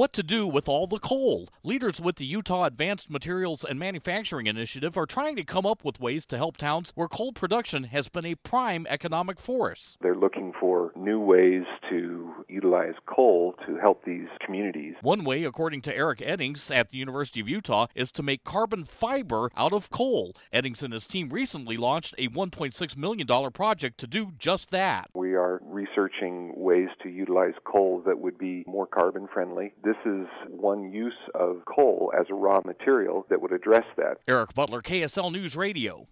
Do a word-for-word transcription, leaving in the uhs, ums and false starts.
what to do with all the coal. Leaders with the Utah Advanced Materials and Manufacturing Initiative are trying to come up with ways to help towns where coal production has been a prime economic force. They're looking for new ways to utilize coal to help these communities. One way, according to Eric Eddings at the University of Utah, is to make carbon fiber out of coal. Eddings and his team recently launched a one point six million dollars project to do just that. We are researching ways to utilize coal that would be more carbon friendly. This is one use of coal as a raw material that would address that. Eric Butler, K S L News Radio.